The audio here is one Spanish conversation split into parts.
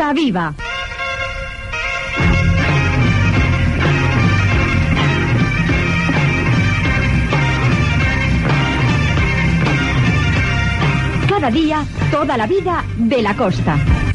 Costa Viva. Cada día, toda la vida de la costa.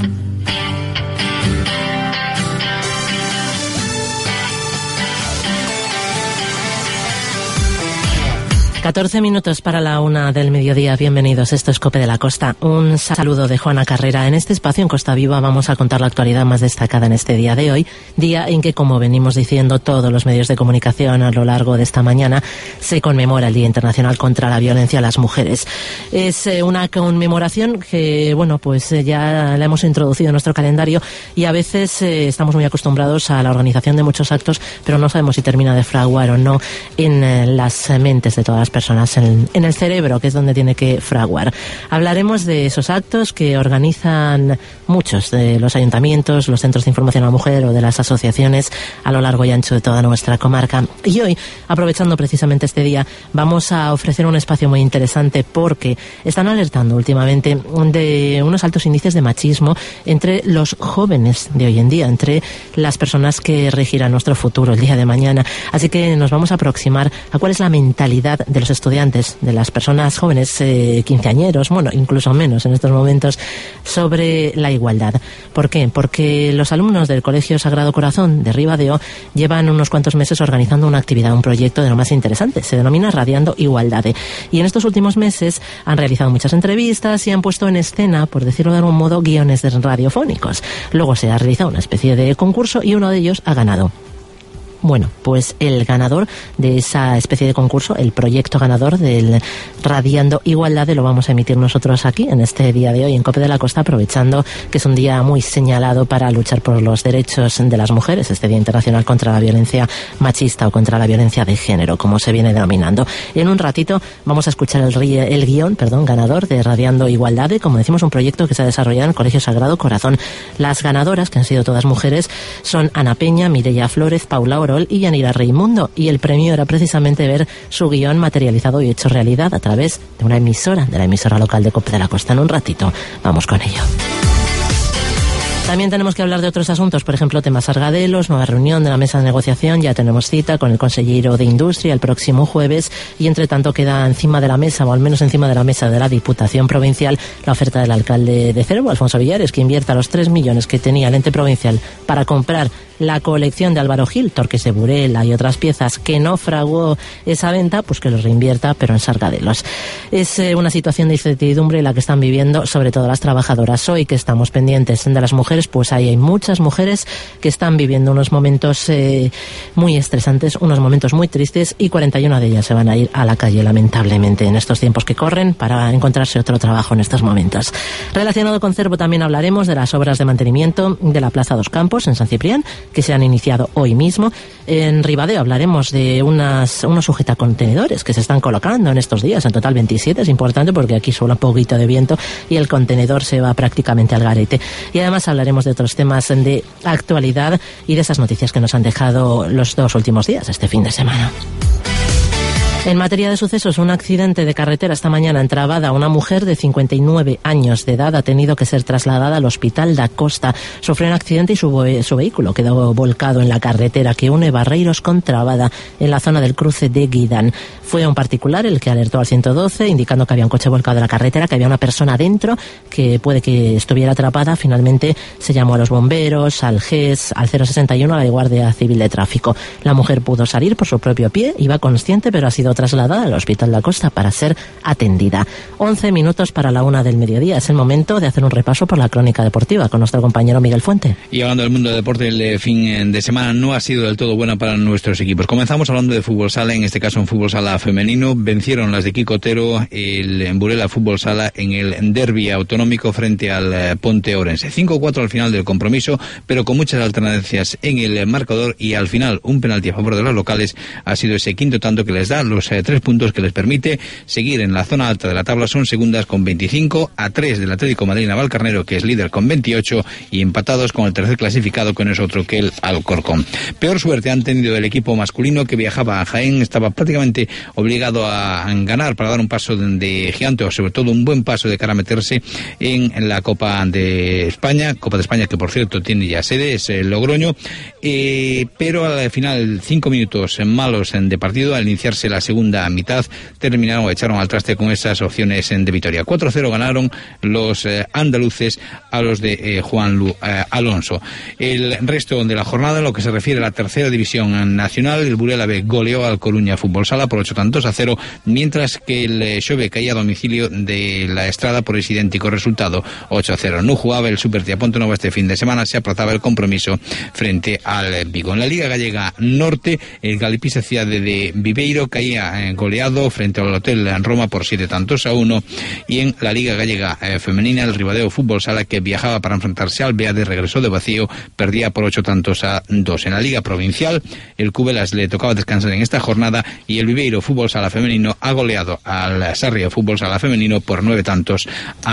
Catorce minutos para la 1 del mediodía. Bienvenidos, esto es COPE de la Costa. Un saludo de Juana Carrera. En este espacio en Costa Viva vamos a contar la actualidad más destacada en este día de hoy, día en que, como venimos diciendo todos los medios de comunicación a lo largo de esta mañana, se conmemora el Día Internacional contra la Violencia a las Mujeres. Es una conmemoración que, bueno, pues ya la hemos introducido en nuestro calendario y a veces estamos muy acostumbrados a la organización de muchos actos, pero no sabemos si termina de fraguar o no en las mentes de todas las personas, en el cerebro, que es donde tiene que fraguar. Hablaremos de esos actos que organizan muchos de los ayuntamientos, los centros de información a la mujer o de las asociaciones a lo largo y ancho de toda nuestra comarca. Y hoy, aprovechando precisamente este día, vamos a ofrecer un espacio muy interesante porque están alertando últimamente de unos altos índices de machismo entre los jóvenes de hoy en día, entre las personas que regirán nuestro futuro el día de mañana. Así que nos vamos a aproximar a cuál es la mentalidad de los estudiantes, de las personas jóvenes, quinceañeros, bueno, incluso menos en estos momentos, sobre la igualdad. ¿Por qué? Porque los alumnos del Colegio Sagrado Corazón de Ribadeo llevan unos cuantos meses organizando una actividad, un proyecto de lo más interesante. Se denomina Radiando Igualdade. Y en estos últimos meses han realizado muchas entrevistas y han puesto en escena, por decirlo de algún modo, guiones radiofónicos. Luego se ha realizado una especie de concurso y uno de ellos ha ganado. Bueno, pues el ganador de esa especie de concurso, el proyecto ganador del Radiando Igualdad, lo vamos a emitir nosotros aquí en este día de hoy en COPE de la Costa, aprovechando que es un día muy señalado para luchar por los derechos de las mujeres, este Día Internacional contra la Violencia Machista o contra la Violencia de Género, como se viene denominando. En un ratito vamos a escuchar el guión ganador de Radiando Igualdad, como decimos, un proyecto que se ha desarrollado en el Colegio Sagrado Corazón. Las ganadoras, que han sido todas mujeres, son Ana Peña, Mireia Flórez, Paula Orol y Yanira Reimundo, y el premio era precisamente ver su guión materializado y hecho realidad a través de una emisora, de la emisora local de COPE de la Costa. En un ratito vamos con ello. También tenemos que hablar de otros asuntos, por ejemplo, temas Sargadelos, nueva reunión de la mesa de negociación, ya tenemos cita con el consejero de Industria el próximo jueves y entre tanto queda encima de la mesa, o al menos encima de la mesa de la Diputación Provincial, la oferta del alcalde de Cervo, Alfonso Villares, que invierta los 3 millones que tenía el ente provincial para comprar la colección de Álvaro Gil, Torques de Burela y otras piezas que no fraguó esa venta, pues que los reinvierta, pero en Sargadelos. Es una situación de incertidumbre la que están viviendo sobre todo las trabajadoras. Hoy que estamos pendientes de las mujeres, pues ahí hay muchas mujeres que están viviendo unos momentos muy estresantes, unos momentos muy tristes, y 41 de ellas se van a ir a la calle, lamentablemente, en estos tiempos que corren para encontrarse otro trabajo en estos momentos. Relacionado con Cervo también hablaremos de las obras de mantenimiento de la Plaza Dos Campos en San Ciprián, que se han iniciado hoy mismo. En Ribadeo hablaremos de unos sujetacontenedores que se están colocando en estos días, en total 27, es importante porque aquí sopla un poquito de viento y el contenedor se va prácticamente al garete. Y además hablaremos de otros temas de actualidad y de esas noticias que nos han dejado los 2 últimos días, este fin de semana. En materia de sucesos, un accidente de carretera esta mañana en Trabada. Una mujer de 59 años de edad ha tenido que ser trasladada al Hospital da Costa. Sufrió un accidente y su vehículo quedó volcado en la carretera que une Barreiros con Trabada, en la zona del cruce de Guidán. Fue un particular el que alertó al 112, indicando que había un coche volcado en la carretera, que había una persona dentro que puede que estuviera atrapada. Finalmente se llamó a los bomberos, al GES, al 061, a la Guardia Civil de Tráfico. La mujer pudo salir por su propio pie, iba consciente, pero ha sido trasladada al Hospital da Costa para ser atendida. 11 minutos para la 1 del mediodía. Es el momento de hacer un repaso por la crónica deportiva con nuestro compañero Miguel Fuente. Y hablando del mundo del deporte, el fin de semana no ha sido del todo buena para nuestros equipos. Comenzamos hablando de fútbol sala, en este caso en fútbol sala femenino. Vencieron las de Quicotero el Burela Fútbol Sala en el derbi autonómico frente al Ponte Ourense. 5-4 al final del compromiso, pero con muchas alternancias en el marcador, y al final un penalti a favor de los locales ha sido ese quinto tanto que les da los los 3 puntos que les permite seguir en la zona alta de la tabla. Son segundas con 25, a 3 del Atlético de Madrid Navalcarnero, que es líder con 28, y empatados con el tercer clasificado, que no es otro que el Alcorcón. Peor suerte han tenido el equipo masculino, que viajaba a Jaén, estaba prácticamente obligado a ganar para dar un paso de gigante, o sobre todo un buen paso de cara a meterse en la Copa de España, que por cierto tiene ya sede, es Logroño, pero al final 5 minutos malos de partido, al iniciarse la segunda mitad, echaron al traste con esas opciones de victoria. 4-0 ganaron los andaluces a los de Juan Lu Alonso. El resto de la jornada, en lo que se refiere a la tercera división nacional, el Burela B goleó al Coruña Fútbol Sala por 8-0, mientras que el Xove caía a domicilio de la Estrada por ese idéntico resultado, 8-0. No jugaba el Supertía Pontevedra este fin de semana, se aplazaba el compromiso frente al Vigo. En la Liga Gallega Norte, el Galipisa Ciudad de Viveiro caía goleado frente al Hotel en Roma por 7-1, y en la Liga Gallega Femenina, el Ribadeo Fútbol Sala, que viajaba para enfrentarse al Beade, regresó de vacío, perdía por 8-2. En la Liga Provincial, el Cubelas le tocaba descansar en esta jornada, y el Viveiro Fútbol Sala Femenino ha goleado al Sarria Fútbol Sala Femenino por 9-0.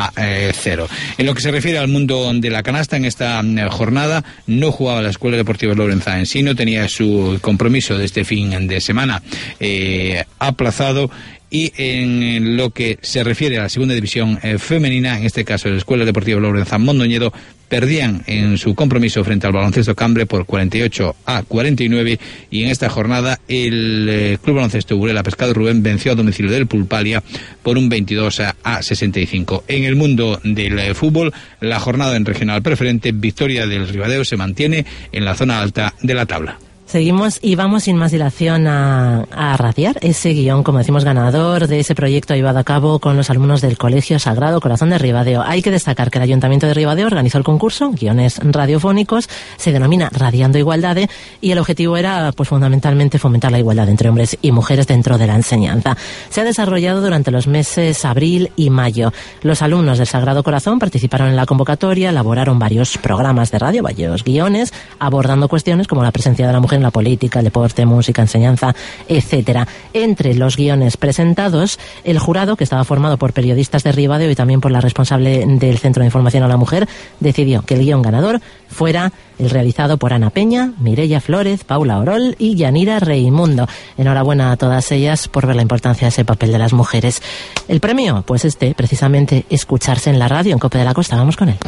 En lo que se refiere al mundo de la canasta, en esta jornada no jugaba la Escuela Deportiva Lorenza en sí, no tenía su compromiso de este fin de semana aplazado. Y en lo que se refiere a la segunda división femenina, en este caso la Escuela Deportiva Lorenza Mondoñedo, perdían en su compromiso frente al Baloncesto Cambre por 48-49, y en esta jornada el Club Baloncesto Burela Pescado Rubén venció a domicilio del Pulpalia por un 22-65. En el mundo del fútbol, la jornada en regional preferente, victoria del Ribadeo, se mantiene en la zona alta de la tabla. Seguimos y vamos sin más dilación a radiar ese guión, como decimos, ganador de ese proyecto llevado a cabo con los alumnos del Colegio Sagrado Corazón de Ribadeo. Hay que destacar que el Ayuntamiento de Ribadeo organizó el concurso, guiones radiofónicos, se denomina Radiando Igualdade, y el objetivo era, pues, fundamentalmente fomentar la igualdad entre hombres y mujeres dentro de la enseñanza. Se ha desarrollado durante los meses abril y mayo. Los alumnos del Sagrado Corazón participaron en la convocatoria, elaboraron varios programas de radio, varios guiones, abordando cuestiones como la presencia de la mujer en la política, el deporte, música, enseñanza, etcétera. Entre los guiones presentados, el jurado, que estaba formado por periodistas de Ribadeo y también por la responsable del Centro de Información a la Mujer, decidió que el guión ganador fuera el realizado por Ana Peña, Mireia Flórez, Paula Orol y Yanira Reimundo. Enhorabuena a todas ellas por ver la importancia de ese papel de las mujeres. El premio, pues precisamente, escucharse en la radio en COPE de la Costa. Vamos con él.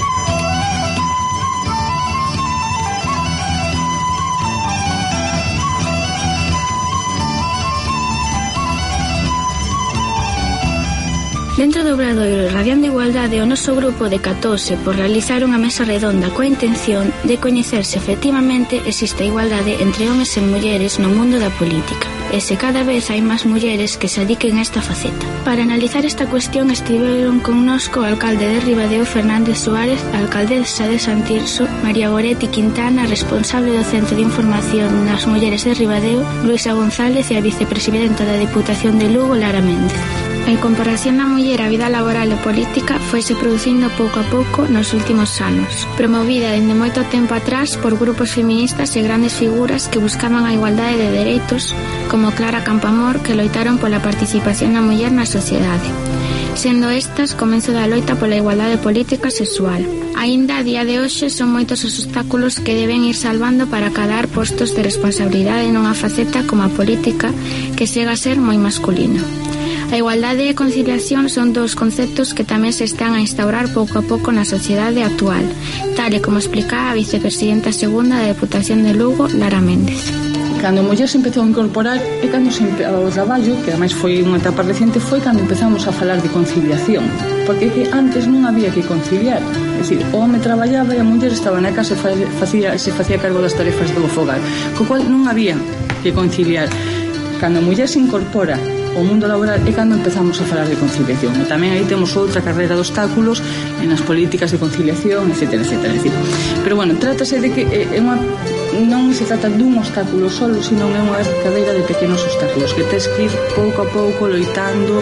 Dentro do Obradoiro Radiando Igualdade, o noso grupo de 14 por realizar unha mesa redonda coa intención de coñecer se efectivamente existe a igualdade entre homes e mulleres no mundo da política, e se cada vez hai máis mulleres que se dediquen a esta faceta. Para analizar esta cuestión estiveron connosco o alcalde de Ribadeo, Fernández Suárez, a alcaldesa de Santirso, María Goretti Quintana, responsable do Centro de Información das Mulleres de Ribadeo, Luisa González, e a vicepresidenta da Diputación de Lugo, Lara Méndez. A incorporación da muller á vida laboral e política foise producindo pouco a pouco nos últimos anos, promovida dende moito tempo atrás por grupos feministas e grandes figuras que buscaban a igualdade de dereitos, como Clara Campoamor, que loitaron pola participación da muller na sociedade, sendo estas comenzo da loita pola igualdade política e sexual. Aínda a día de hoxe son moitos os obstáculos que deben ir salvando para acadar postos de responsabilidade nunha faceta como a política, que chega a ser moi masculina. A igualdade e a conciliación son dous conceptos que tamén se están a instaurar pouco a pouco na sociedade actual, tal e como explica a vicepresidenta segunda da Deputación de Lugo, Lara Méndez. Cando a muller se empezou a incorporar e cando o traballo, que ademais foi unha etapa recente, foi cando empezamos a falar de conciliación, porque que antes non había que conciliar, é dicir, o home traballaba e a muller estaba na casa e se facía cargo das tarefas do fogar, co cual non había que conciliar. Cando a muller se incorpora o mundo laboral é cando empezamos a falar de conciliación, e tamén aí temos outra carreira de obstáculos nas políticas de conciliación, etcétera, etcétera. Pero bueno, trátase de que non se trata dun obstáculo solo, sino é unha cadeira de pequenos obstáculos que tes que ir pouco a pouco loitando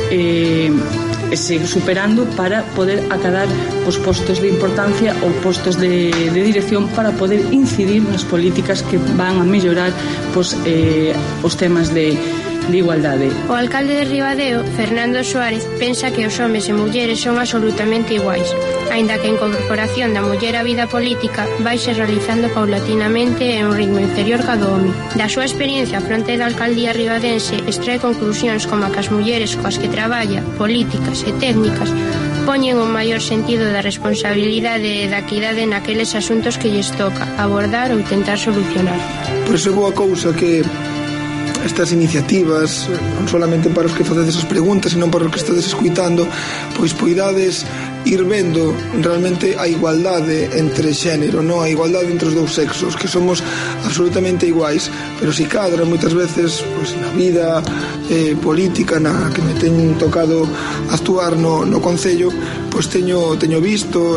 e superando para poder acadar os postos de importancia ou postos de dirección, para poder incidir nas políticas que van a mellorar os temas de de igualdade. O alcalde de Ribadeo, Fernando Suárez, pensa que os homes e mulleres son absolutamente iguais, aínda que a incorporación da muller á vida política vaise realizando paulatinamente e un ritmo inferior ca do home. Da súa experiencia fronte da alcaldía ribadense extrae conclusións como a que as mulleres coas que traballa, políticas e técnicas, poñen un maior sentido da responsabilidade e da equidade naqueles asuntos que lles toca abordar ou tentar solucionar. Por iso é boa cousa que estas iniciativas, non solamente para os que facedes as preguntas, sino para os que estades escuitando, pois poidades ir vendo realmente a igualdade entre xénero, non a igualdade entre os dous sexos, que somos absolutamente iguais, pero si cadra moitas veces pois, na vida política na que me teñen tocado actuar no Concello, pois teño visto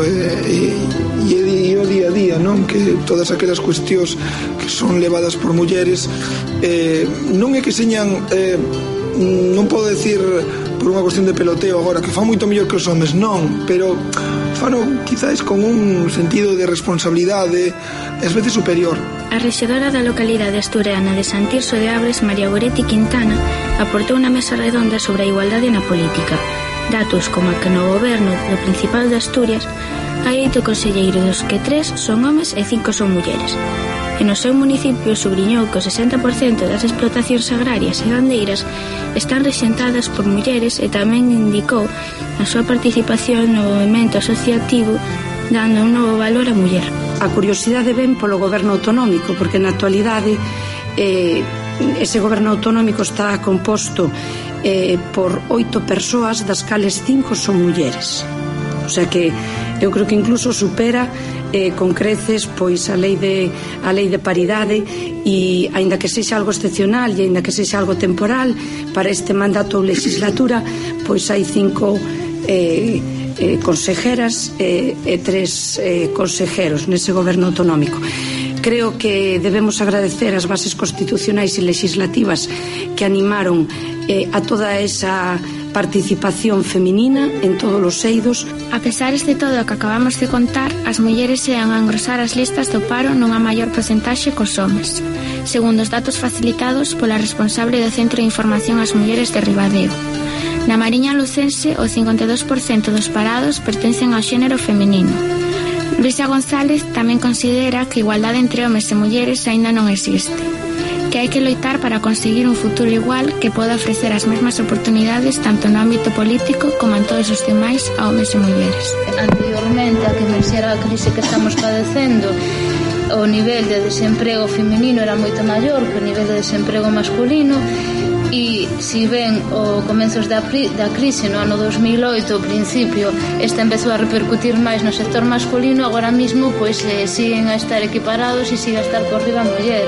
e o día a día, non? Que todas aquelas cuestións que son levadas por mulleres non é que señan non podo decir por unha cuestión de peloteo agora que fan moito mellor que os homes, non, pero fano quizáis con un sentido de responsabilidade ás veces superior. A rexedora da localidade asturiana de San Tirso de Abres, María Goretti Quintana, aportou unha mesa redonda sobre a igualdade na política. Datos como a que no goberno do Principado de Asturias hai 8 conselleiros, dos que 3 son homes e 5 son mulleres. E no seu municipio subliñou que o 60% das explotacións agrarias e gandeiras están rexentadas por mulleres e tamén indicou a súa participación no movimento asociativo dando un novo valor á muller. A curiosidade ven polo goberno autonómico, porque na actualidade ese goberno autonómico está composto por 8 persoas, das cales 5 son mulleres. O sea que eu creo que incluso supera con creces pois a lei de paridade, e aínda que sexa algo excepcional e aínda que sexa algo temporal para este mandato ou legislatura, pois hai 5 consejeras e 3 consejeros nese goberno autonómico. Creo que debemos agradecer as bases constitucionais e legislativas que animaron a toda esa participación feminina en todos os eidos. A pesar de todo o que acabamos de contar, as mulleres sean a engrosar as listas do paro nunha maior porcentaxe cos homes, segundo os datos facilitados pola responsable do Centro de Información ás Mulleres de Ribadeo. Na Mariña Lucense, o 52% dos parados pertencen ao xénero feminino. Luisa González tamén considera que a igualdade entre homes e mulleres aínda non existe, que hai que loitar para conseguir un futuro igual que poda ofrecer as mesmas oportunidades tanto no ámbito político como en todos os demais a homes e mulleres. Anteriormente a que emerxera a crise que estamos padecendo, o nivel de desemprego feminino era moito maior que o nivel de desemprego masculino, e si ben o comenzos da crise no ano 2008 ao principio esta empezou a repercutir máis no sector masculino, agora mesmo pois siguen a estar equiparados e sigue a estar por riba a muller.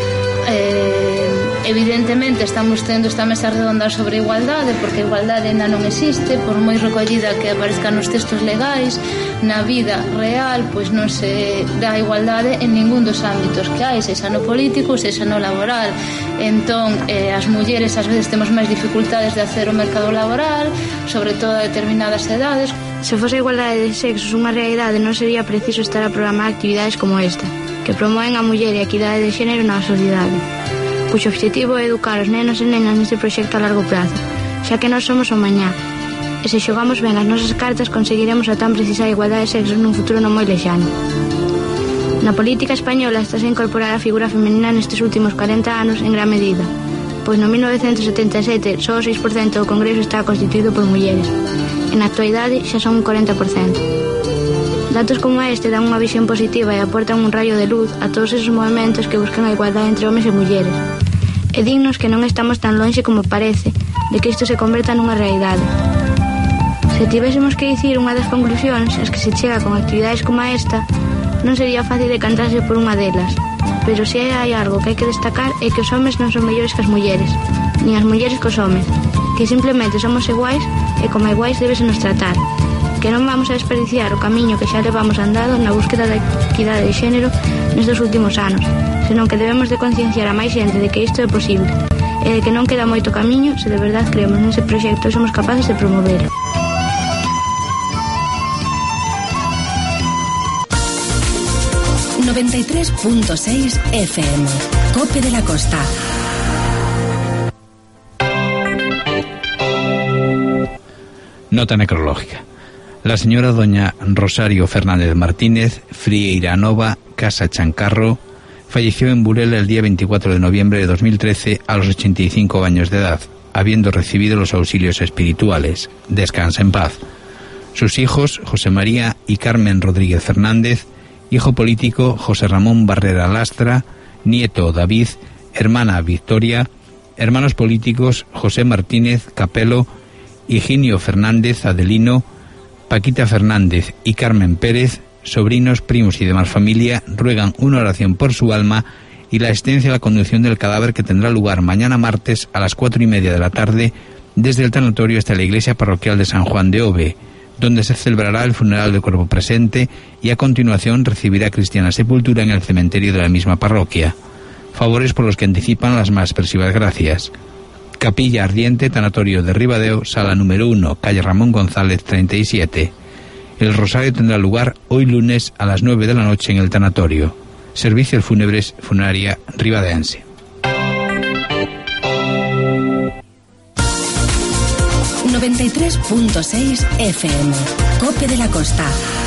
Evidentemente estamos tendo esta mesa redonda sobre igualdade, porque a igualdade ainda non existe, por moi recollida que aparezca nos textos legais, na vida real pois non se dá igualdade en ningún dos ámbitos que hai, sexa no político, sexa no laboral. Entón, as mulleres ás veces temos máis dificultades de hacer o mercado laboral, sobre todo a determinadas edades. Se fose a igualdade de sexos unha realidade, non sería preciso estar a programar actividades como esta, que promoven a muller e a equidade de xénero na sociedade, cuxo obxectivo é educar os nenos e nenas neste proxecto a largo prazo, xa que nós somos o mañá, e se xogamos ben as nosas cartas conseguiremos a tan precisada igualdade de sexos nun futuro non moi lexano. Na política española estás a incorporar a figura femenina nestes últimos 40 anos en gran medida, pois no 1977 só o 6% do Congreso está constituído por mulleres, e na actualidade xa son un 40%. Datos como este dan unha visión positiva e aportan un rayo de luz a todos esos movimentos que buscan a igualdade entre homes e mulleres. E dignos que non estamos tan lonxe como parece de que isto se converta nunha realidade. Se tivésemos que dicir unha das conclusións es que se chega con actividades como esta, non sería fácil decantarse por unha delas, pero se hai algo que hai que destacar é que os homes non son mellores que as mulleres, nin as mulleres que os homes, que simplemente somos iguais e como iguais debese nos tratar, que non vamos a desperdiciar o camiño que xa levamos andado na búsqueda da equidade de xénero nestes últimos anos, senón que debemos de concienciar a máis xente de que isto é posible e de que non queda moito camiño se de verdade creemos nese proxecto e somos capaces de promovelo. ...93.6 FM... COPE de la Costa. Nota necrológica. La señora doña Rosario Fernández Martínez, Frieranova, Casa Chancarro, falleció en Burela el día 24 de noviembre de 2013 a los 85 años de edad, habiendo recibido los auxilios espirituales. Descansa en paz. Sus hijos, José María y Carmen Rodríguez Fernández, hijo político, José Ramón Barrera Lastra, nieto, David, hermana, Victoria, hermanos políticos, José Martínez Capelo, Higinio Fernández Adelino, Paquita Fernández y Carmen Pérez, sobrinos, primos y demás familia, ruegan una oración por su alma y la asistencia a la conducción del cadáver, que tendrá lugar mañana martes a las 4:30 de la tarde desde el tanatorio hasta la iglesia parroquial de San Juan de Ove, donde se celebrará el funeral de cuerpo presente y a continuación recibirá cristiana sepultura en el cementerio de la misma parroquia. Favores por los que anticipan las más expresivas gracias. Capilla Ardiente, Tanatorio de Ribadeo, sala número 1, calle Ramón González 37. El rosario tendrá lugar hoy lunes a las 9 de la noche en el tanatorio. Servicios Fúnebres Funeraria Ribadense. 93.6 FM, Cope de la Costa.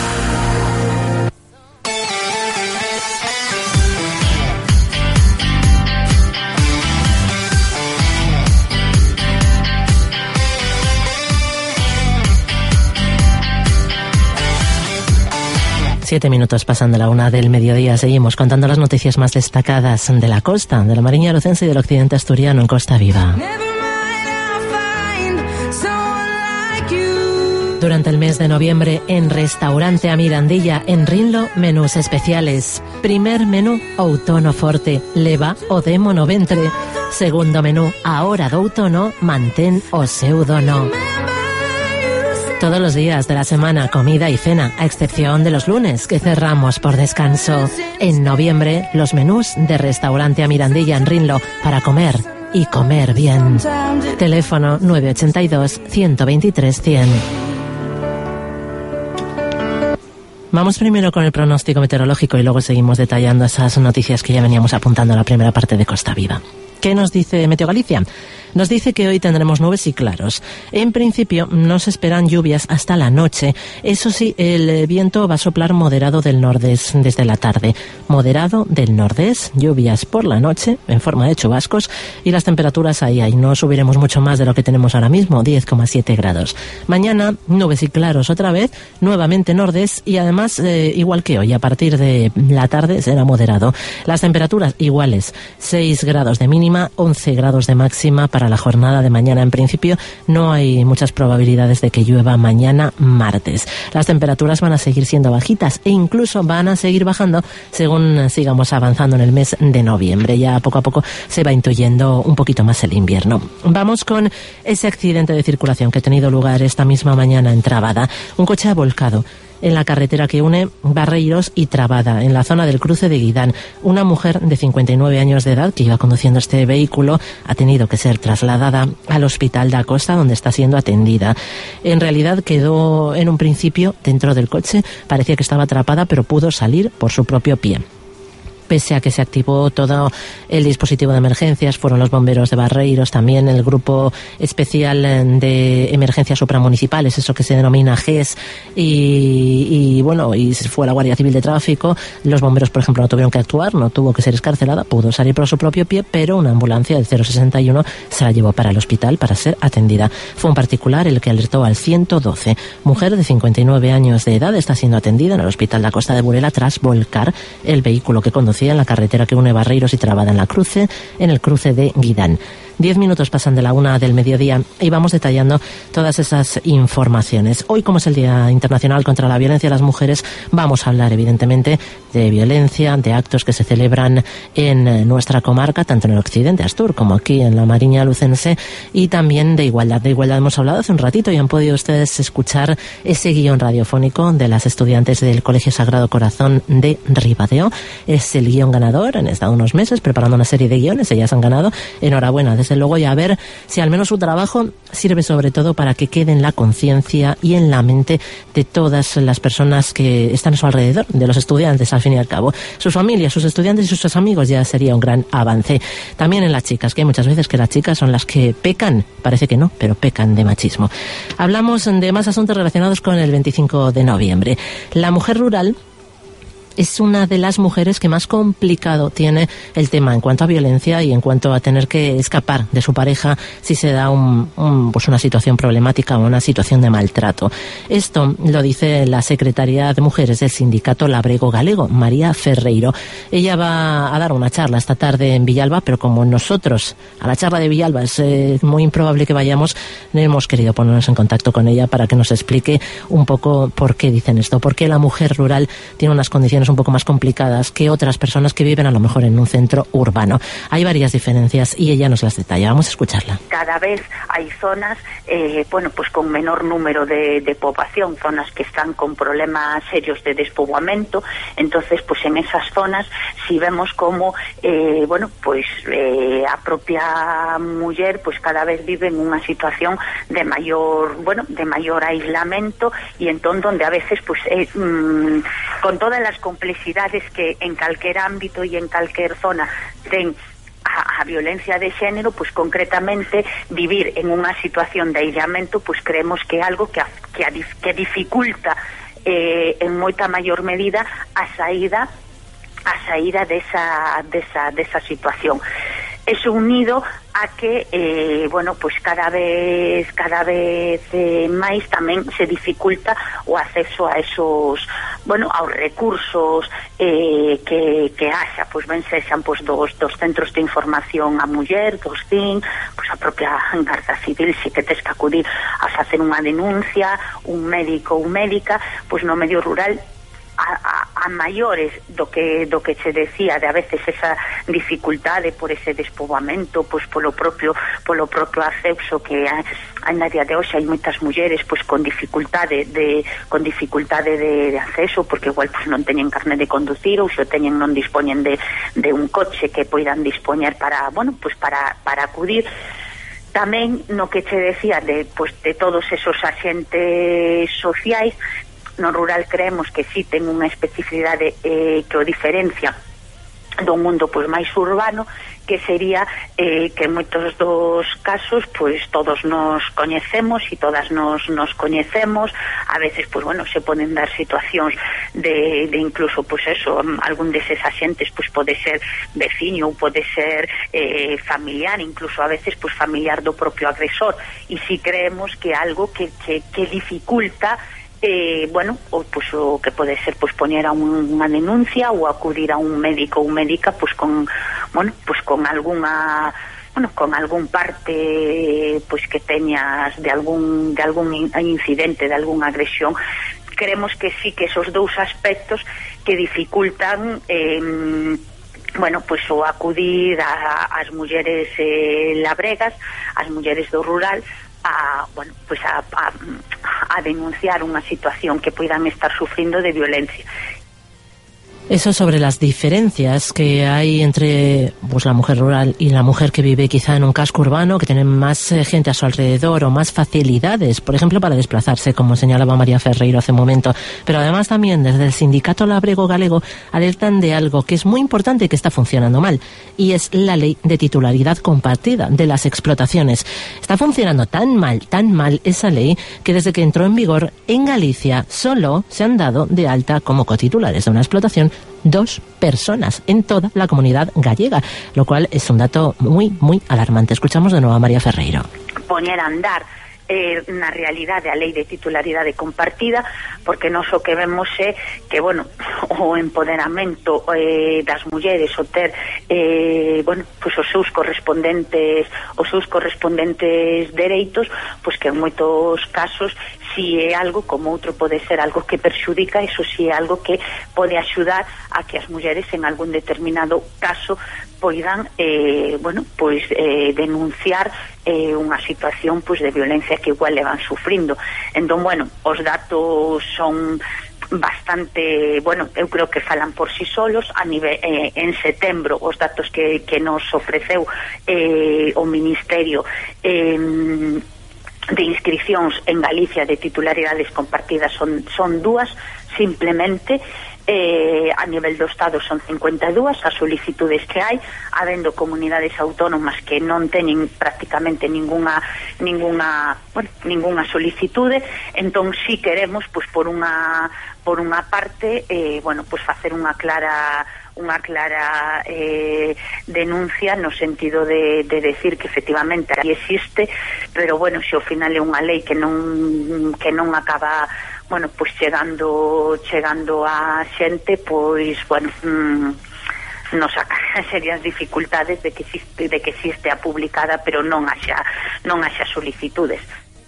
Siete minutos pasan de la 1 del mediodía. Seguimos contando las noticias más destacadas de la costa, de la Mariña Lucense y del occidente asturiano en Costa Viva. Durante el mes de noviembre, en Restaurante a Mirandilla, en Rinlo, menús especiales. Primer menú, outono forte, leva o de monoventre. Segundo menú, a hora do outono, mantén o seu dono. Todos los días de la semana, comida y cena, a excepción de los lunes, que cerramos por descanso. En noviembre, los menús de Restaurante a Mirandilla en Rinlo, para comer y comer bien. Teléfono 982 123 100. Vamos primero con el pronóstico meteorológico y luego seguimos detallando esas noticias que ya veníamos apuntando en la primera parte de Costa Viva. ¿Qué nos dice Meteo Galicia? Nos dice que hoy tendremos nubes y claros. En principio no se esperan lluvias hasta la noche. Eso sí, el viento va a soplar moderado del nordés desde la tarde. Moderado del nordés, lluvias por la noche en forma de chubascos y las temperaturas ahí. No subiremos mucho más de lo que tenemos ahora mismo, 10,7 grados. Mañana nubes y claros otra vez, nuevamente nordés y además igual que hoy, a partir de la tarde será moderado. Las temperaturas iguales, 6 grados de mínima, 11 grados de máxima para la jornada de mañana. En principio no hay muchas probabilidades de que llueva mañana martes. Las temperaturas van a seguir siendo bajitas e incluso van a seguir bajando según sigamos avanzando en el mes de noviembre. Ya poco a poco se va intuyendo un poquito más el invierno. Vamos con ese accidente de circulación que ha tenido lugar esta misma mañana en Trabada. Un coche ha volcado en la carretera que une Barreiros y Trabada, en la zona del cruce de Guidán. Una mujer de 59 años de edad que iba conduciendo este vehículo ha tenido que ser trasladada al Hospital da Costa, donde está siendo atendida. En realidad quedó en un principio dentro del coche, parecía que estaba atrapada, pero pudo salir por su propio pie. Pese a que se activó todo el dispositivo de emergencias, fueron los bomberos de Barreiros, también el grupo especial de emergencias supramunicipales, eso que se denomina GES, y fue la Guardia Civil de Tráfico. Los bomberos, por ejemplo, no tuvieron que actuar, no tuvo que ser excarcelada, pudo salir por su propio pie, pero una ambulancia del 061 se la llevó para el hospital para ser atendida. Fue un particular el que alertó al 112. Mujer de 59 años de edad está siendo atendida en el Hospital de la Costa de Burela tras volcar el vehículo que conducía en la carretera que une Barreiros y Trabada en el cruce de Guidán. 10 minutos pasan de la 1 del mediodía y vamos detallando todas esas informaciones. Hoy, como es el Día Internacional contra la Violencia a las Mujeres, vamos a hablar evidentemente de violencia, de actos que se celebran en nuestra comarca, tanto en el occidente Astur como aquí en la Mariña Lucense, y también de igualdad. De igualdad hemos hablado hace un ratito y han podido ustedes escuchar ese guión radiofónico de las estudiantes del Colegio Sagrado Corazón de Ribadeo. Es el guión ganador, han estado unos meses preparando una serie de guiones, ellas han ganado. Enhorabuena desde luego, y a ver si al menos su trabajo sirve sobre todo para que quede en la conciencia y en la mente de todas las personas que están a su alrededor, de los estudiantes al fin y al cabo. Sus familias, sus estudiantes y sus amigos ya sería un gran avance. También en las chicas, que hay muchas veces que las chicas son las que pecan, parece que no, pero pecan de machismo. Hablamos de más asuntos relacionados con el 25 de noviembre. La mujer rural es una de las mujeres que más complicado tiene el tema en cuanto a violencia y en cuanto a tener que escapar de su pareja si se da pues una situación problemática o una situación de maltrato. Esto lo dice la secretaria de Mujeres del Sindicato Labrego Galego, María Ferreiro. Ella va a dar una charla esta tarde en Villalba, pero como nosotros a la charla de Villalba es muy improbable que vayamos, no hemos querido ponernos en contacto con ella para que nos explique un poco por qué dicen esto, por qué la mujer rural tiene unas condiciones un poco más complicadas que otras personas que viven a lo mejor en un centro urbano. Hay varias diferencias y ella nos las detalla. Vamos a escucharla. Cada vez hay zonas, pues con menor número de población, zonas que están con problemas serios de despoblamiento. Entonces, pues en esas zonas si vemos como, a propia muller, pues cada vez vive en una situación de mayor aislamiento, y entón donde a veces pues con todas las complejidades que en calquer ámbito e en calquer zona ten a violencia de xénero, pues concretamente vivir en unha situación de aillamento, pues creemos que é algo que dificulta en moita maior medida a saída desa situación. Eso unido a que cada vez máis tamén se dificulta o acceso a esos aos recursos que haxa, pois ben sexan pois dos centros de información a muller, dos CIN, pois a propia Garda Civil, se que tes que acudir a facer unha denuncia, un médico ou médica, pois no medio rural a maiores do que se decía de a veces esa dificultade por ese despoboamento, pois polo propio acceso que na día de hoxe hai moitas mulleres pois con dificultade de acceso, porque igual pois non teñen carné de conducir, ou se teñen non dispoñen de un coche que poidan dispoñer para acudir. Tamén no que se decía de todos esos axentes sociais. No rural creemos que sí ten unha especificidade que o diferencia do mundo pois máis urbano, que sería que en moitos dos casos pois todos nos coñecemos e todas nos coñecemos. A veces se poden dar situacións de incluso algún deses axentes pode ser veciño ou pode ser familiar, incluso a veces familiar do propio agresor, e si creemos que algo que dificulta o que pode ser poñer a unha denuncia ou acudir a un médico ou médica con algún parte que teñas de algún incidente, de algunha agresión. Creemos que sí que esos dous aspectos que dificultan o acudir ás mulleres labregas, ás mulleres do rural, a denunciar unha situación que poidan estar sufrindo de violencia. Eso sobre las diferencias que hay entre la mujer rural y la mujer que vive quizá en un casco urbano, que tiene más gente a su alrededor o más facilidades, por ejemplo, para desplazarse, como señalaba María Ferreiro hace un momento. Pero además también desde el Sindicato Labrego Galego alertan de algo que es muy importante y que está funcionando mal, y es la ley de titularidad compartida de las explotaciones. Está funcionando tan mal esa ley, que desde que entró en vigor en Galicia solo se han dado de alta como cotitulares de una explotación 2 personas en toda la comunidad gallega, lo cual es un dato muy, muy alarmante. Escuchamos de nuevo a María Ferreiro. Poñer a andar na realidade a lei de titularidade compartida, porque nós o que vemos é que, o empoderamento das mulleres, o ter os seus correspondentes dereitos, pois que en moitos casos si é algo, como outro pode ser algo que perxudica, eso si é algo que pode axudar a que as mulleres en algún determinado caso poidan denunciar unha situación de violencia que igual levan sufrindo. Entón, os datos son bastante, bueno, eu creo que falan por si solos. A nivel, en setembro os datos que nos ofreceu o Ministerio de inscricións en Galicia de titularidades compartidas son 2 simplemente. A nivel do Estado son 52 as solicitudes que hai, habendo comunidades autónomas que non teñen prácticamente ninguna solicitude. Entón si queremos, pois por unha parte, pois facer unha clara denuncia no sentido de decir que efectivamente aí existe, pero bueno, se ao final é unha lei que non acaba pois chegando a xente, pois nos saca serias dificultades de que existe a publicada, pero non haxa solicitudes.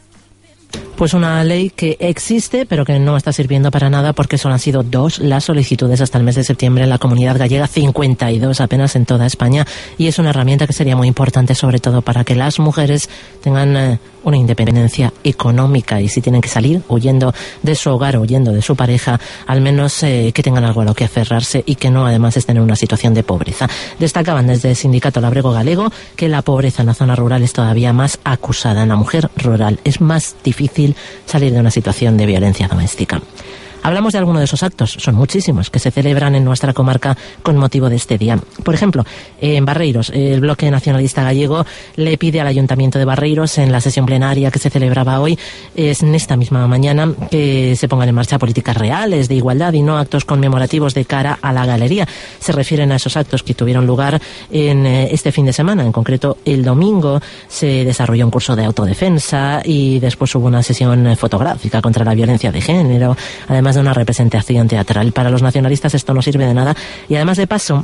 Pues una ley que existe, pero que no está sirviendo para nada, porque solo han sido 2 las solicitudes hasta el mes de septiembre en la Comunidad Gallega, 52 apenas en toda España, y es una herramienta que sería muy importante, sobre todo para que las mujeres tengan una independencia económica, y si tienen que salir huyendo de su hogar, huyendo de su pareja, al menos que tengan algo a lo que aferrarse y que no además estén en una situación de pobreza. Destacaban desde el Sindicato Labrego Galego que la pobreza en la zona rural es todavía más acusada. En la mujer rural es más difícil salir de una situación de violencia doméstica. Hablamos de alguno de esos actos, son muchísimos, que se celebran en nuestra comarca con motivo de este día. Por ejemplo, en Barreiros, el Bloque Nacionalista Gallego le pide al Ayuntamiento de Barreiros, en la sesión plenaria que se celebraba hoy, en esta misma mañana, que se pongan en marcha políticas reales de igualdad y no actos conmemorativos de cara a la galería. Se refieren a esos actos que tuvieron lugar en este fin de semana. En concreto, el domingo se desarrolló un curso de autodefensa y después hubo una sesión fotográfica contra la violencia de género, además de una representación teatral. Para los nacionalistas esto no sirve de nada, y además de paso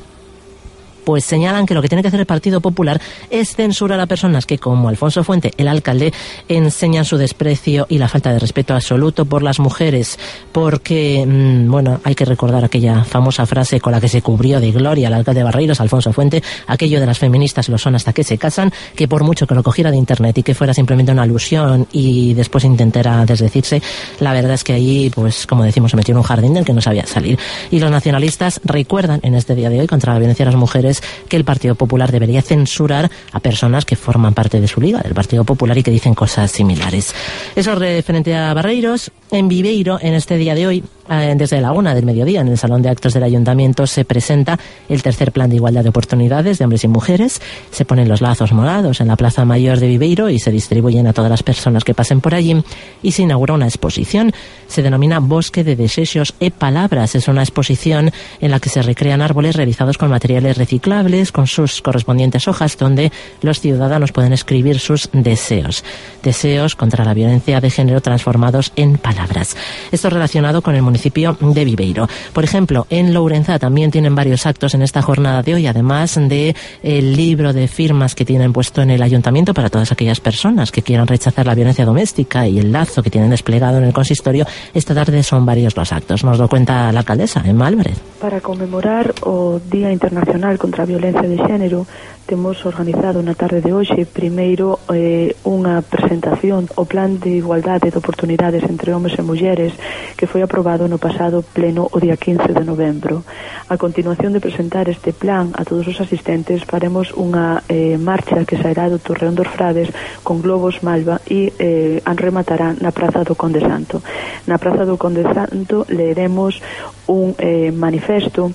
pues señalan que lo que tiene que hacer el Partido Popular es censurar a personas que, como Alfonso Fuente, el alcalde, enseñan su desprecio y la falta de respeto absoluto por las mujeres, porque, hay que recordar aquella famosa frase con la que se cubrió de gloria el alcalde de Barreiros, Alfonso Fuente, aquello de las feministas lo son hasta que se casan, que por mucho que lo cogiera de internet y que fuera simplemente una alusión y después intentara desdecirse, la verdad es que allí, pues como decimos, se metió en un jardín del que no sabía salir. Y los nacionalistas recuerdan en este día de hoy contra la violencia de las mujeres que el Partido Popular debería censurar a personas que forman parte de su liga, del Partido Popular, y que dicen cosas similares. Eso referente a Barreiros. En Viveiro, en este día de hoy, desde la 1 del mediodía, en el Salón de Actos del Ayuntamiento, se presenta el tercer plan de igualdad de oportunidades de hombres y mujeres. Se ponen los lazos morados en la Plaza Mayor de Viveiro y se distribuyen a todas las personas que pasen por allí. Y se inaugura una exposición. Se denomina Bosque de Desexos e Palabras. Es una exposición en la que se recrean árboles realizados con materiales reciclables, con sus correspondientes hojas, donde los ciudadanos pueden escribir sus deseos. Deseos contra la violencia de género transformados en palabras. Esto relacionado con el municipio de Viveiro. Por ejemplo, en Lourenza también tienen varios actos en esta jornada de hoy, además de el libro de firmas que tienen puesto en el ayuntamiento para todas aquellas personas que quieran rechazar la violencia doméstica, y el lazo que tienen desplegado en el consistorio. Esta tarde son varios los actos. Nos lo cuenta la alcaldesa, Emma Álvarez. Para conmemorar o Día Internacional contra a Violencia de Xénero, temos organizado na tarde de hoxe primeiro unha presentación o Plan de Igualdade de Oportunidades entre Homes e Mulleres, que foi aprobado no pasado pleno o día 15 de novembro. A continuación de presentar este plan a todos os asistentes, faremos unha marcha que sairá do Torreón dos Frades con globos malva e rematará na Praza do Conde Santo. Na Praza do Conde Santo leeremos un manifesto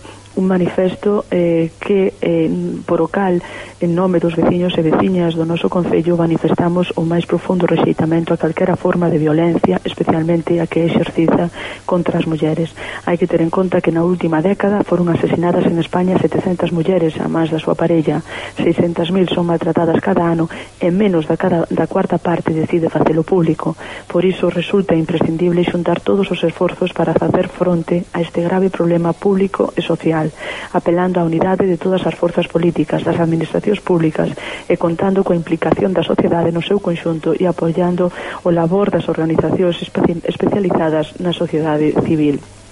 que por o cal, en nome dos veciños e veciñas do noso concello, manifestamos o máis profundo rexeitamento a calquera forma de violencia, especialmente a que é exercida contra as mulleres. Hai que ter en conta que na última década foron asesinadas en España 700 mulleres a máis da súa parella, 600.000 son maltratadas cada ano e menos da cuarta parte decide facelo público. Por iso resulta imprescindible xuntar todos os esforzos para facer fronte a este grave problema público e social, apelando á unidade de todas as forzas políticas, das administracións públicas, e contando coa implicación da sociedade no seu conxunto e apoiando o labor das organizacións especializadas na sociedade civil.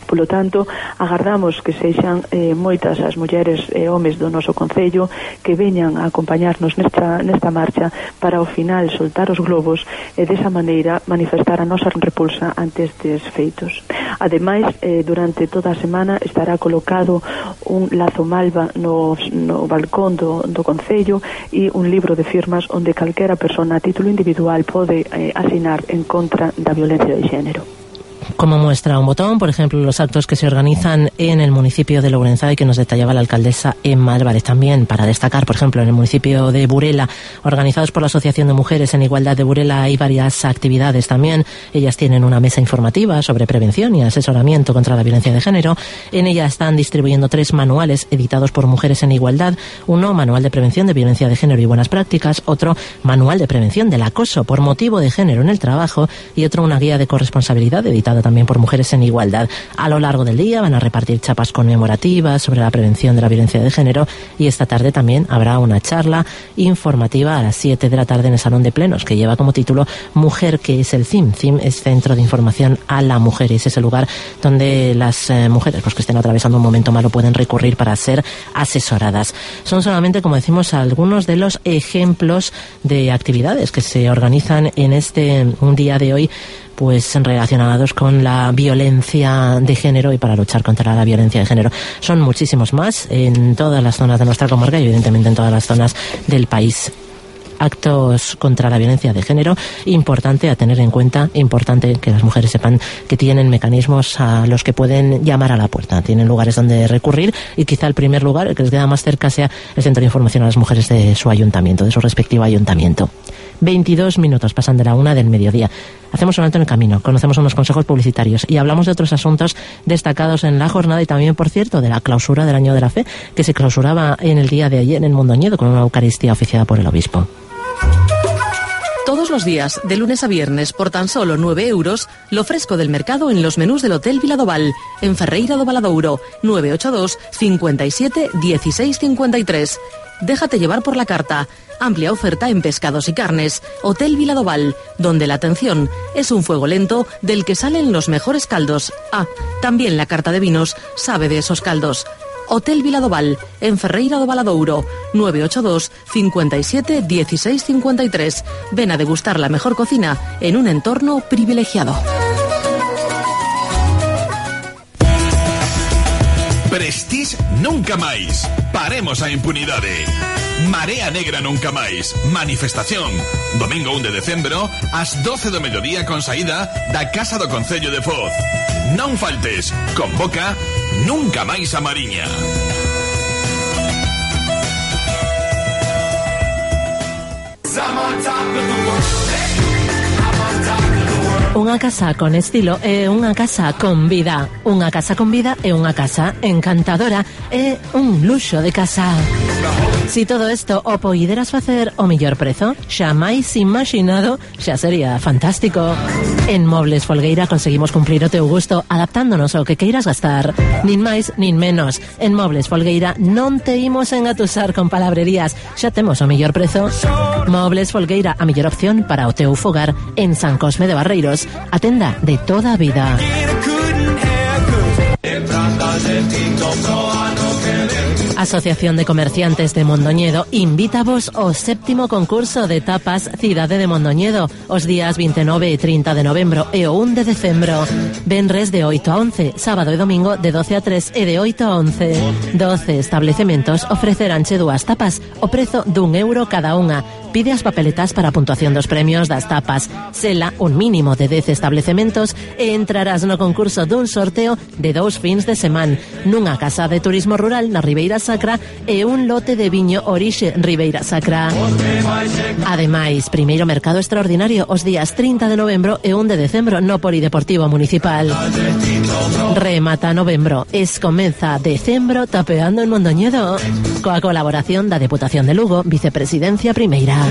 Polo tanto, agardamos que sexan moitas as mulleres e homes do noso concello que veñan a acompañarnos nesta marcha para ao final soltar os globos e desa maneira manifestar a nosa repulsa ante estes feitos. Ademais, durante toda a semana estará colocado un lazo malva no balcón do concello e un libro de firmas onde calquera persona a título individual pode asinar en contra da violencia de xénero. Como muestra un botón, por ejemplo, los actos que se organizan en el municipio de Lourençá y que nos detallaba la alcaldesa Emma Álvarez. También, para destacar, por ejemplo, en el municipio de Burela, organizados por la Asociación de Mujeres en Igualdad de Burela, hay varias actividades también. Ellas tienen una mesa informativa sobre prevención y asesoramiento contra la violencia de género. En ella están distribuyendo 3 manuales editados por Mujeres en Igualdad. Uno, manual de prevención de violencia de género y buenas prácticas. Otro, manual de prevención del acoso por motivo de género en el trabajo. Y otro, una guía de corresponsabilidad editada también por Mujeres en Igualdad. A lo largo del día van a repartir chapas conmemorativas sobre la prevención de la violencia de género y esta tarde también habrá una charla informativa a las 7 de la tarde en el Salón de Plenos que lleva como título Mujer, que es el CIM. CIM es Centro de Información a la Mujer y es ese lugar donde las mujeres que estén atravesando un momento malo pueden recurrir para ser asesoradas. Son solamente, como decimos, algunos de los ejemplos de actividades que se organizan en un día de hoy, pues relacionados con la violencia de género y para luchar contra la violencia de género. Son muchísimos más en todas las zonas de nuestra comarca y evidentemente en todas las zonas del país. Actos contra la violencia de género, importante a tener en cuenta, importante que las mujeres sepan que tienen mecanismos a los que pueden llamar a la puerta, tienen lugares donde recurrir y quizá el primer lugar, el que les queda más cerca, sea el Centro de Información a las Mujeres de su ayuntamiento, de su respectivo ayuntamiento. 22 minutos pasan de la 1 del mediodía. Hacemos un alto en el camino, conocemos unos consejos publicitarios y hablamos de otros asuntos destacados en la jornada y también, por cierto, de la clausura del Año de la Fe, que se clausuraba en el día de ayer en Mondoñedo con una Eucaristía oficiada por el obispo. Todos los días, de lunes a viernes, por tan solo 9 euros, lo fresco del mercado en los menús del Hotel Viladoval, en Ferreira do Valadouro, 982 57 16 53. Déjate llevar por la carta. Amplia oferta en pescados y carnes. Hotel Viladoval, donde la atención es un fuego lento del que salen los mejores caldos. Ah, también la carta de vinos sabe de esos caldos. Hotel Viladoval, en Ferreira do Valadouro, 982 57 16 53. Ven a degustar la mejor cocina en un entorno privilegiado. Prestige nunca máis. Paremos a impunidade. Marea Negra nunca máis. Manifestación. Domingo 1 de decembro, ás 12 do mediodía con saída da Casa do Concello de Foz. Non faltes. Convoca Nunca máis a Mariña. Unha casa con estilo e unha casa con vida. Unha casa con vida e unha casa encantadora e un luxo de casa. Si todo isto o poideras facer o mellor prezo, xa máis imaginado, xa sería fantástico. En Mobles Folgueira conseguimos cumplir o teu gusto adaptándonos ao que queiras gastar. Nin máis, nin menos. En Mobles Folgueira non te imos engatusar con palabrerías. Xa temos o mellor prezo. Mobles Folgueira, a mellor opción para o teu fogar en San Cosme de Barreiros, a tenda de toda a vida. Asociación de Comerciantes de Mondoñedo invítavos ao 7º concurso de tapas Cidade de Mondoñedo os días 29 e 30 de novembro e o 1 de decembro. Venres de 8 a 11, sábado e domingo de 12 a 3 e de 8 a 11. 12 establecementos ofreceránche 2 tapas, o prezo d'1 euro cada unha. Pide as papeletas para a puntuación dos premios das tapas. Sela un mínimo de 10 establecementos e entrarás no concurso dun sorteo de 2 fins de semana nunha casa de turismo rural na Ribeira Sacra e un lote de viño Orixe Ribeira Sacra. Ademais, primeiro mercado extraordinario os días 30 de novembro e 1 de decembro no Polideportivo Municipal. Remata novembro, comeza decembro tapeando en Mondoñedo, coa colaboración da Deputación de Lugo, Vicepresidencia Primeira.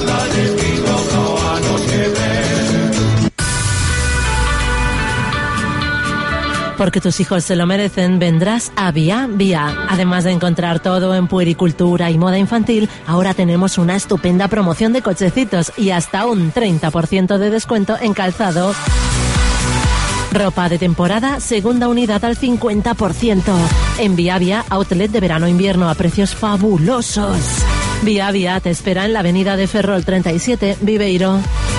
Porque tus hijos se lo merecen, vendrás a Vía Vía. Además de encontrar todo en puericultura y moda infantil, ahora tenemos una estupenda promoción de cochecitos y hasta un 30% de descuento en calzado. Ropa de temporada, segunda unidad al 50%. En Viavia, outlet de verano-invierno a precios fabulosos. Viavia te espera en la avenida de Ferrol 37, Viveiro.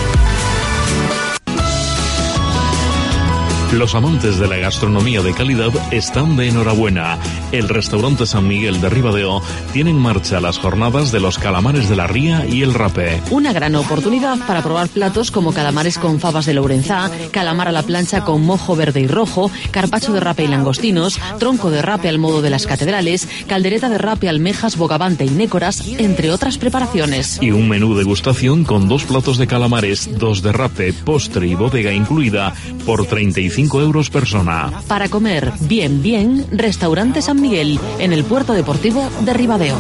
Los amantes de la gastronomía de calidad están de enhorabuena. El restaurante San Miguel de Ribadeo tiene en marcha las jornadas de los calamares de la ría y el rape. Una gran oportunidad para probar platos como calamares con fabas de Lourenzá, calamar a la plancha con mojo verde y rojo, carpaccio de rape y langostinos, tronco de rape al modo de las catedrales, caldereta de rape, almejas, bogavante y nécoras, entre otras preparaciones. Y un menú degustación con 2 platos de calamares, 2 de rape, postre y bodega incluida, por 35 euros persona. Para comer bien, Restaurante San Miguel, en el Puerto Deportivo de Ribadeo.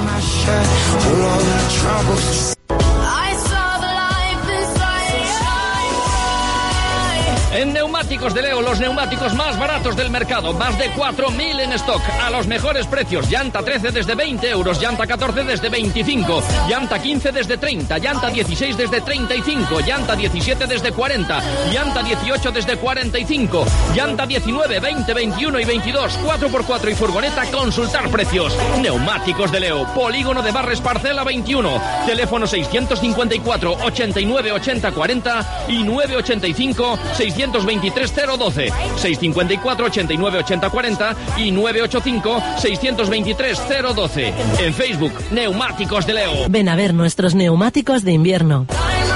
En Neumáticos de Leo, los neumáticos más baratos del mercado, más de 4.000 en stock, a los mejores precios. Llanta 13 desde 20 euros, llanta 14 desde 25, llanta 15 desde 30, llanta 16 desde 35, llanta 17 desde 40, llanta 18 desde 45, llanta 19, 20, 21 y 22, 4x4 y furgoneta, consultar precios. Neumáticos de Leo, Polígono de Barres, parcela 21, teléfono 654 89 80 40 y 985 623 012, 654 89 80 40 y 985 623 012. En Facebook, Neumáticos de Leo. Ven a ver nuestros neumáticos de invierno.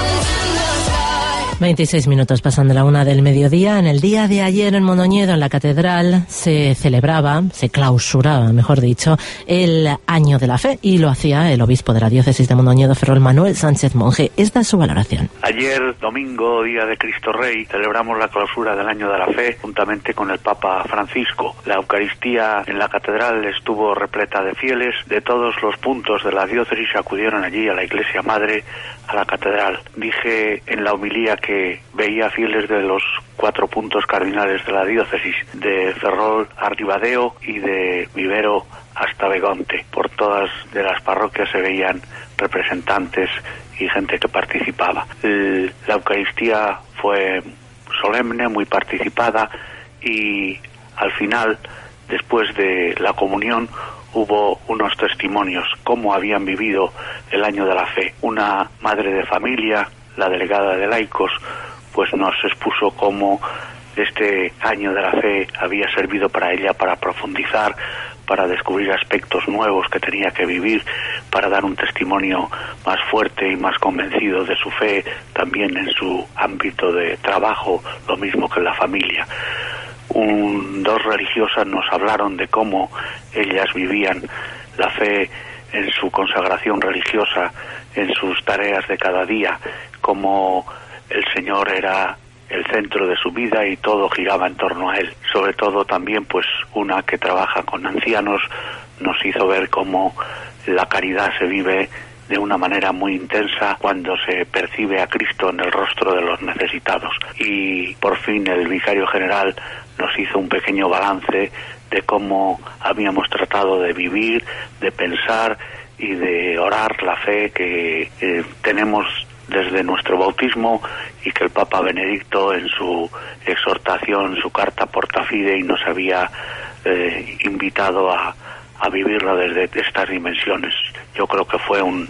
26 minutos pasando la 1 del mediodía. En el día de ayer en Mondoñedo, en la catedral, se clausuraba, mejor dicho, el Año de la Fe, y lo hacía el obispo de la diócesis de Mondoñedo, Ferrol, Manuel Sánchez Monje. Esta es su valoración. Ayer, domingo, día de Cristo Rey, celebramos la clausura del Año de la Fe juntamente con el Papa Francisco. La Eucaristía en la catedral estuvo repleta de fieles de todos los puntos de la diócesis. Acudieron allí a la Iglesia Madre, a la catedral. Dije en la homilía que veía fieles de los 4 puntos cardinales de la diócesis, de Ferrol a Ribadeo y de Vivero hasta Begonte. Por todas de las parroquias se veían representantes y gente que participaba. La Eucaristía fue solemne, muy participada, y al final, después de la comunión, hubo unos testimonios, cómo habían vivido el Año de la Fe. Una madre de familia, la delegada de laicos, pues nos expuso cómo este Año de la Fe había servido para ella para profundizar, para descubrir aspectos nuevos que tenía que vivir, para dar un testimonio más fuerte y más convencido de su fe, también en su ámbito de trabajo, lo mismo que en la familia. 2 religiosas nos hablaron de cómo ellas vivían la fe en su consagración religiosa, en sus tareas de cada día, cómo el Señor era el centro de su vida y todo giraba en torno a Él. Sobre todo también, pues, una que trabaja con ancianos nos hizo ver cómo la caridad se vive de una manera muy intensa cuando se percibe a Cristo en el rostro de los necesitados. Y por fin el vicario general nos hizo un pequeño balance de cómo habíamos tratado de vivir, de pensar y de orar la fe que tenemos desde nuestro bautismo, y que el Papa Benedicto en su exhortación, su carta Porta Fidei, nos había invitado a vivirlo desde estas dimensiones. Yo creo que fue un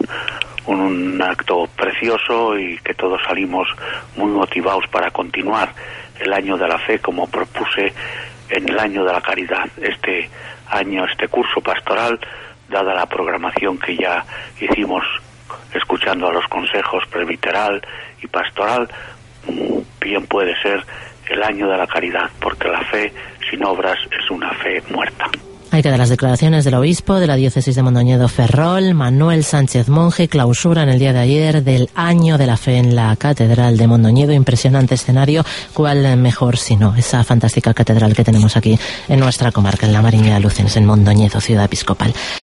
acto precioso y que todos salimos muy motivados para continuar el Año de la Fe, como propuse en el Año de la Caridad. Este año, este curso pastoral, dada la programación que ya hicimos escuchando a los consejos presbiteral y pastoral, bien puede ser el Año de la Caridad, porque la fe sin obras es una fe muerta. Ahí quedan las declaraciones del obispo de la diócesis de Mondoñedo, Ferrol, Manuel Sánchez Monje. Clausura en el día de ayer del Año de la Fe en la catedral de Mondoñedo. Impresionante escenario. ¿Cuál mejor si no esa fantástica catedral que tenemos aquí en nuestra comarca, en la Mariña de Lucens, en Mondoñedo, ciudad episcopal?